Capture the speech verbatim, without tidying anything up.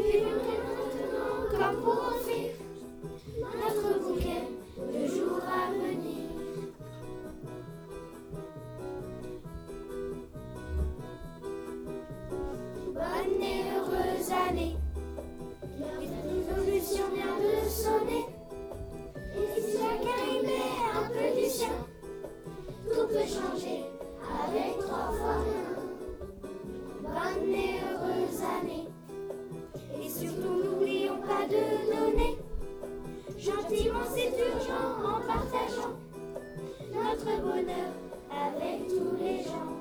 Vivons maintenant comme pour offrir notre bouquet de jours à venir. Bonne et heureuse année, l'évolution vient de sonner. Et si chacun y met un peu du sien, tout peut changer avec trois fois rien. Bonne et heureuse année. Et surtout n'oublions pas de donner gentiment, c'est urgent, en partageant notre bonheur avec tous les gens.